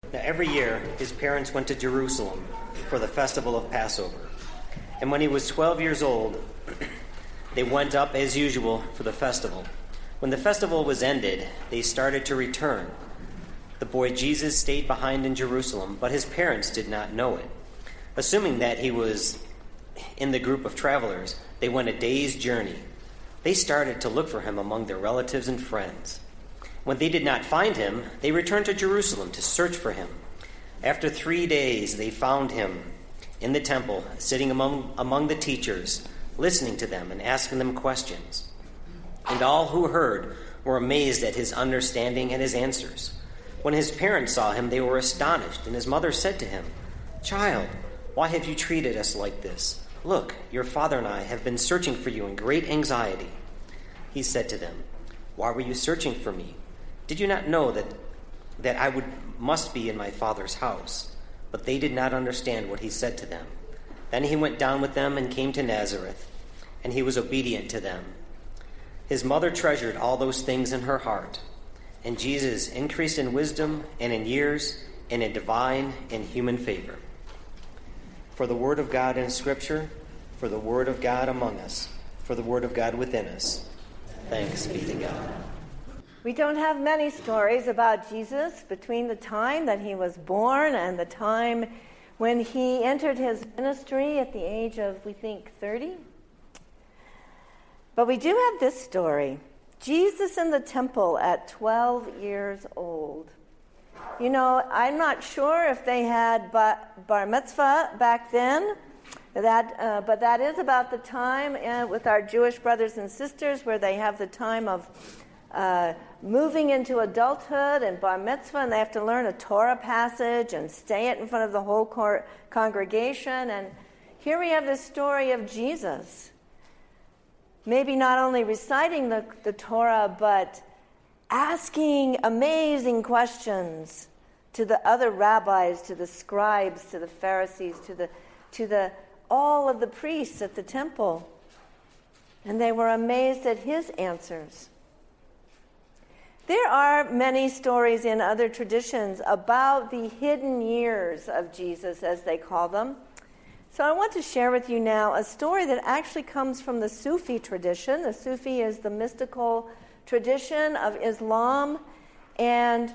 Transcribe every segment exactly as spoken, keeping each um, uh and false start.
Now, every year, his parents went to Jerusalem for the festival of Passover. And when he was twelve years old, they went up as usual for the festival. When the festival was ended, they started to return. The boy Jesus stayed behind in Jerusalem, but his parents did not know it. Assuming that he was in the group of travelers, they went a day's journey. They started to look for him among their relatives and friends. When they did not find him, they returned to Jerusalem to search for him. After three days, they found him in the temple, sitting among, among the teachers, listening to them and asking them questions. And all who heard were amazed at his understanding and his answers. When his parents saw him, they were astonished, and his mother said to him, "Child, why have you treated us like this? Look, your father and I have been searching for you in great anxiety." He said to them, "Why were you searching for me? Did you not know that, that I would must be in my father's house?" But they did not understand what he said to them. Then he went down with them and came to Nazareth, and he was obedient to them. His mother treasured all those things in her heart, and Jesus increased in wisdom and in years and in divine and human favor. For the word of God in Scripture, for the word of God among us, for the word of God within us. Thanks be to God. We don't have many stories about Jesus between the time that he was born and the time when he entered his ministry at the age of, we think, thirty. But we do have this story. Jesus in the temple at twelve years old. You know, I'm not sure if they had bar mitzvah back then, that, uh, but that is about the time uh, with our Jewish brothers and sisters where they have the time of uh, moving into adulthood and bar mitzvah, and they have to learn a Torah passage and say it in front of the whole cor- congregation. And here we have this story of Jesus, maybe not only reciting the, the Torah, but asking amazing questions to the other rabbis, to the scribes, to the Pharisees, to the to the all of the priests at the temple. And they were amazed at his answers. There are many stories in other traditions about the hidden years of Jesus, as they call them. So I want to share with you now a story that actually comes from the Sufi tradition. The Sufi is the mystical tradition of Islam, and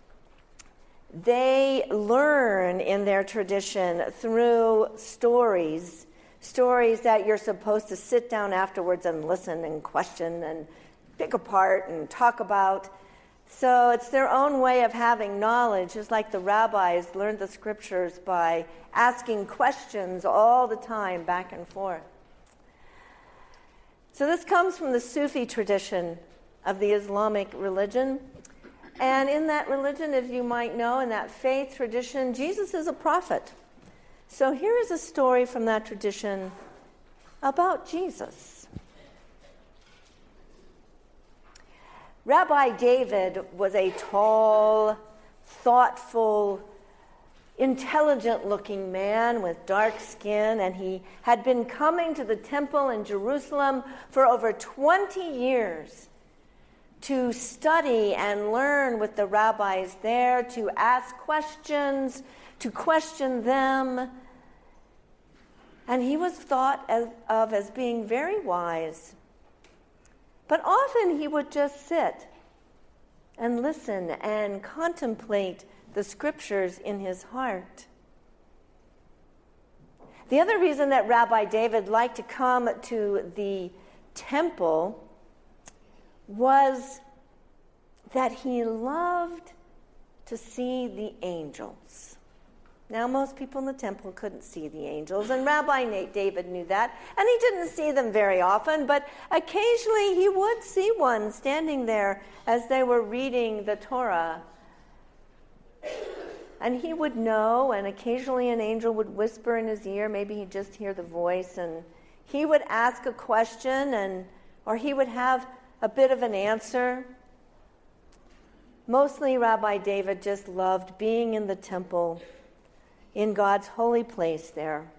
they learn in their tradition through stories, stories that you're supposed to sit down afterwards and listen and question and pick apart and talk about. So it's their own way of having knowledge, just like the rabbis learned the scriptures by asking questions all the time, back and forth. So this comes from the Sufi tradition of the Islamic religion. And in that religion, as you might know, in that faith tradition, Jesus is a prophet. So here is a story from that tradition about Jesus. Rabbi David was a tall, thoughtful, intelligent-looking man with dark skin, and he had been coming to the temple in Jerusalem for over twenty years to study and learn with the rabbis there, to ask questions, to question them. And he was thought as, of as being very wise. But often he would just sit and listen and contemplate the scriptures in his heart. The other reason that Rabbi David liked to come to the temple was that he loved to see the angels. Now, most people in the temple couldn't see the angels, and Rabbi David knew that, and he didn't see them very often, but occasionally he would see one standing there as they were reading the Torah. And he would know, and occasionally an angel would whisper in his ear, maybe he'd just hear the voice, and he would ask a question, and or he would have a bit of an answer. Mostly Rabbi David just loved being in the temple, in God's holy place there.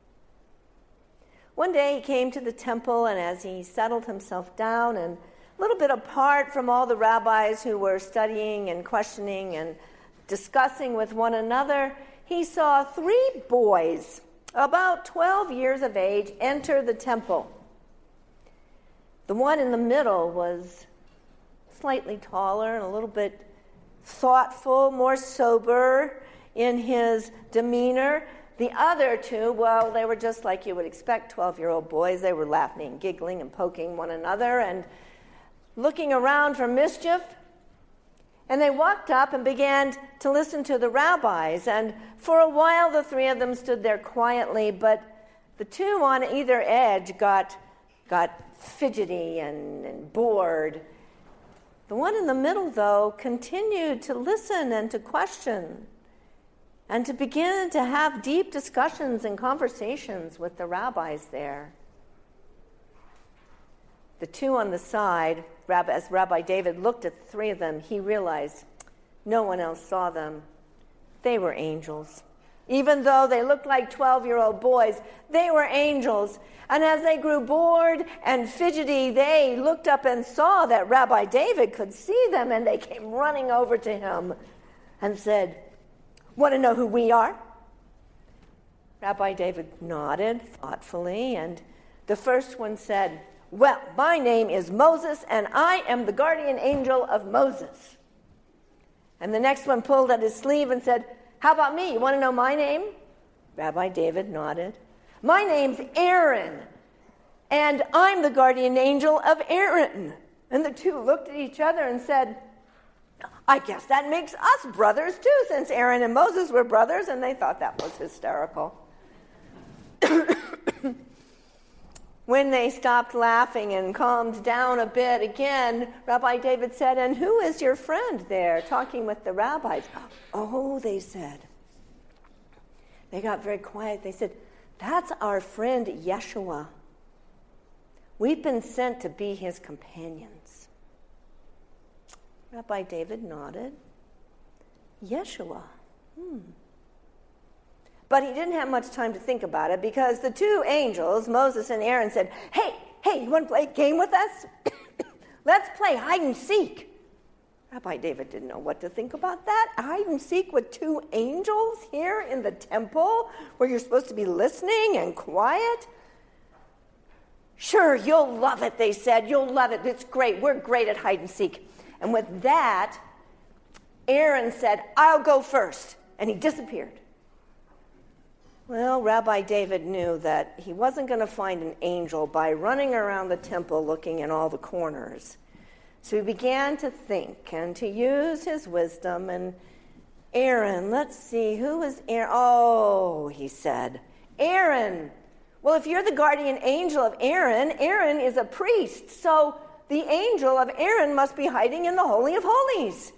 One day he came to the temple, and as he settled himself down and a little bit apart from all the rabbis who were studying and questioning and discussing with one another, he saw three boys, about twelve years of age, enter the temple. The one in the middle was slightly taller and a little bit thoughtful, more sober in his demeanor. The other two, well, they were just like you would expect twelve-year-old boys. They were laughing and giggling and poking one another and looking around for mischief. And they walked up and began to listen to the rabbis. And for a while, the three of them stood there quietly, but the two on either edge got, got fidgety and, and bored. The one in the middle, though, continued to listen and to question and to begin to have deep discussions and conversations with the rabbis there. The two on the side, as Rabbi David looked at the three of them, he realized no one else saw them. They were angels. Even though they looked like twelve-year-old boys, they were angels. And as they grew bored and fidgety, they looked up and saw that Rabbi David could see them, and they came running over to him and said, "Want to know who we are?" Rabbi David nodded thoughtfully, and the first one said, "Well, my name is Moses, and I am the guardian angel of Moses." And the next one pulled at his sleeve and said, "How about me? You want to know my name?" Rabbi David nodded. "My name's Aaron, and I'm the guardian angel of Aaron." And the two looked at each other and said, "I guess that makes us brothers too, since Aaron and Moses were brothers," and they thought that was hysterical. When they stopped laughing and calmed down a bit again, Rabbi David said, "And who is your friend there talking with the rabbis?" "Oh," they said. They got very quiet. They said, "That's our friend Yeshua. We've been sent to be his companions." Rabbi David nodded. Yeshua. Hmm. But he didn't have much time to think about it, because the two angels, Moses and Aaron, said, hey, hey, you want to play a game with us? Let's play hide and seek." Rabbi David didn't know what to think about that. Hide and seek with two angels here in the temple where you're supposed to be listening and quiet? "Sure, you'll love it," they said. "You'll love it. It's great. We're great at hide and seek." And with that, Aaron said, "I'll go first." And he disappeared. Well, Rabbi David knew that he wasn't going to find an angel by running around the temple looking in all the corners. So he began to think and to use his wisdom. And Aaron, let's see, who is Aaron? Oh, he said, Aaron. Well, if you're the guardian angel of Aaron, Aaron is a priest. So the angel of Aaron must be hiding in the Holy of Holies.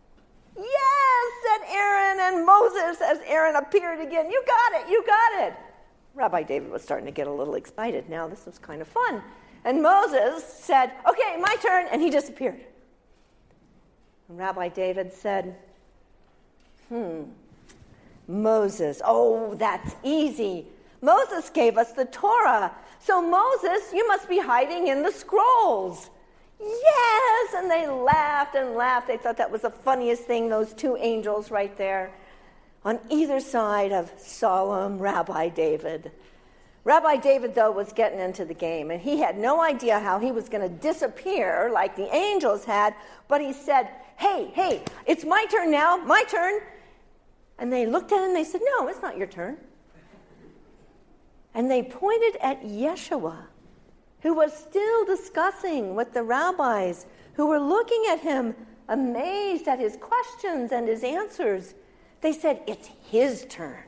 "Yes," said Aaron, and Moses, as Aaron appeared again, "You got it, you got it." Rabbi David was starting to get a little excited now. This was kind of fun. And Moses said, "Okay, my turn," and he disappeared. And Rabbi David said, hmm, Moses, oh, that's easy. Moses gave us the Torah. So Moses, you must be hiding in the scrolls. Yes, and they laughed and laughed. They thought that was the funniest thing, those two angels right there on either side of solemn Rabbi David. Rabbi David, though, was getting into the game, and he had no idea how he was going to disappear like the angels had, but he said, hey, hey, it's my turn now, my turn. And they looked at him and they said, no, it's not your turn. And they pointed at Yeshua, who was still discussing with the rabbis, who were looking at him, amazed at his questions and his answers. They said, it's his turn.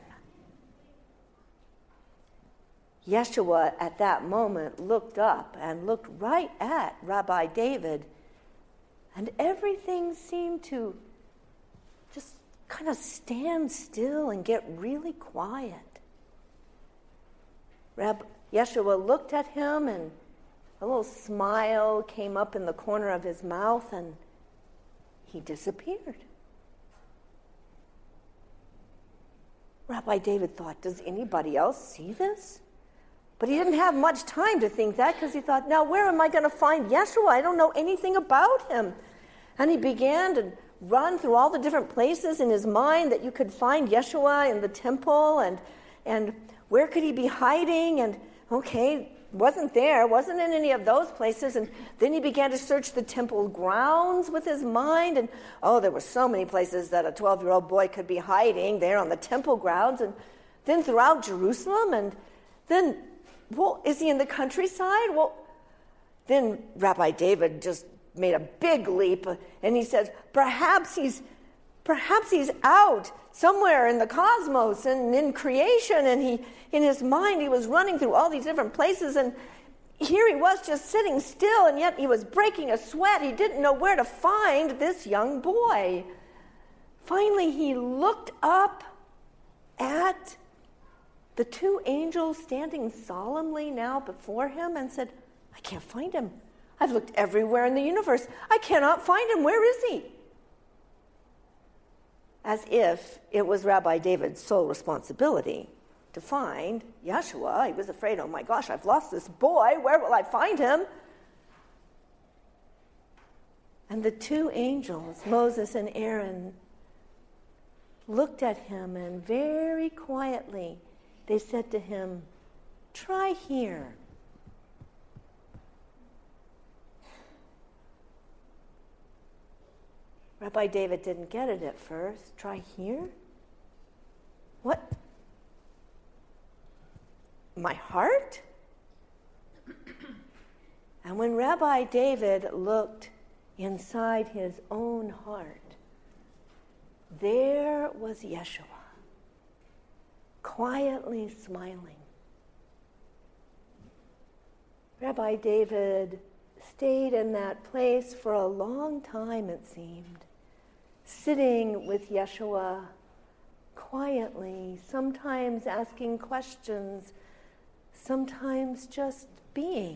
Yeshua, at that moment, looked up and looked right at Rabbi David, and everything seemed to just kind of stand still and get really quiet. Rabbi Yeshua looked at him, and a little smile came up in the corner of his mouth, and he disappeared. Rabbi David thought, does anybody else see this? But he didn't have much time to think that, because he thought, now where am I going to find Yeshua? I don't know anything about him. And he began to run through all the different places in his mind that you could find Yeshua in the temple, and and where could he be hiding? And okay, wasn't there, wasn't in any of those places. And then he began to search the temple grounds with his mind, and oh, there were so many places that a twelve-year-old boy could be hiding there on the temple grounds, and then throughout Jerusalem, and then, well, is he in the countryside? Well, then Rabbi David just made a big leap, and he said, perhaps he's perhaps he's out somewhere in the cosmos and in creation. And he, in his mind, he was running through all these different places, and here he was just sitting still, and yet he was breaking a sweat. He didn't know where to find this young boy. Finally, he looked up at the two angels standing solemnly now before him and said, I can't find him. I've looked everywhere in the universe. I cannot find him. Where is he? As if it was Rabbi David's sole responsibility to find Yeshua. He was afraid, oh my gosh, I've lost this boy. Where will I find him? And the two angels, Moses and Aaron, looked at him, and very quietly they said to him, try here. Rabbi David didn't get it at first. Try here? What? My heart? And when Rabbi David looked inside his own heart, there was Yeshua, quietly smiling. Rabbi David stayed in that place for a long time, it seemed, sitting with Yeshua quietly, sometimes asking questions, sometimes just being.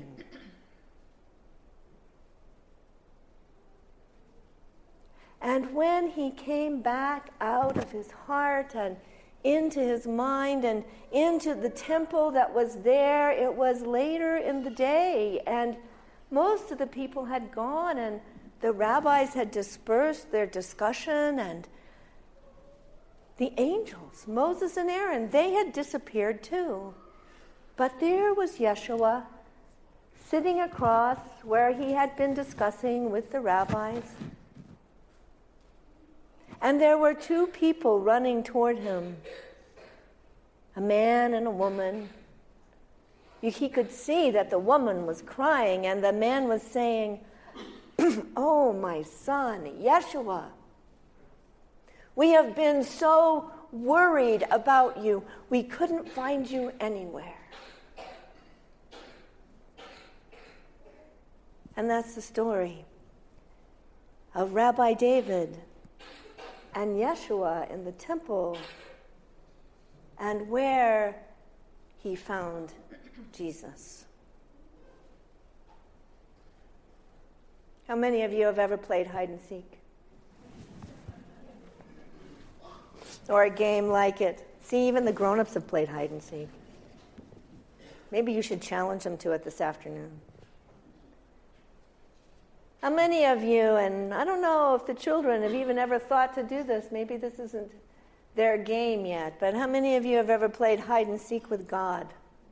And when he came back out of his heart and into his mind and into the temple that was there, it was later in the day, and most of the people had gone, and the rabbis had dispersed their discussion, and the angels, Moses and Aaron, they had disappeared too. But there was Yeshua sitting across where he had been discussing with the rabbis. And there were two people running toward him, a man and a woman. He could see that the woman was crying, and the man was saying, oh, my son, Yeshua, we have been so worried about you. We couldn't find you anywhere. And that's the story of Rabbi David and Yeshua in the temple, and where he found Jesus. How many of you have ever played hide and seek? Or a game like it? See, even the grown-ups have played hide and seek. Maybe you should challenge them to it this afternoon. How many of you, and I don't know if the children have even ever thought to do this, maybe this isn't their game yet, but how many of you have ever played hide and seek with God?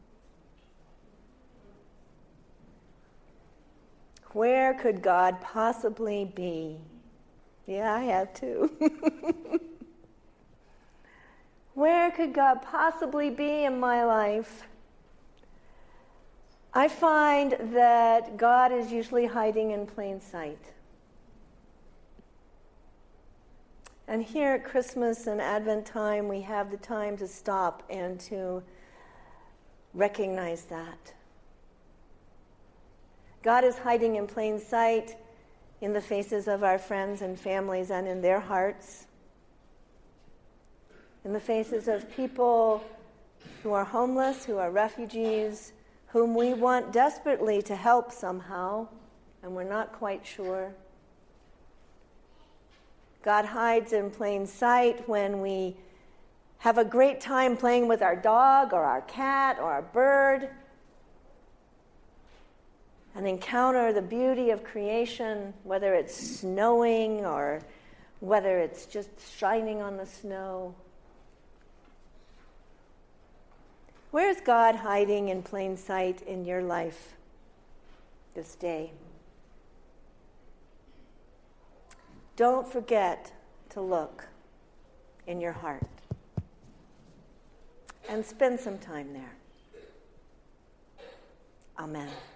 Where could God possibly be? Yeah, I have too. Where could God possibly be in my life? I find that God is usually hiding in plain sight. And here at Christmas and Advent time, we have the time to stop and to recognize that. God is hiding in plain sight in the faces of our friends and families and in their hearts, in the faces of people who are homeless, who are refugees, whom we want desperately to help somehow, and we're not quite sure. God hides in plain sight when we have a great time playing with our dog or our cat or our bird, and encounter the beauty of creation, whether it's snowing or whether it's just shining on the snow. Where's God hiding in plain sight in your life this day? Don't forget to look in your heart and spend some time there. Amen.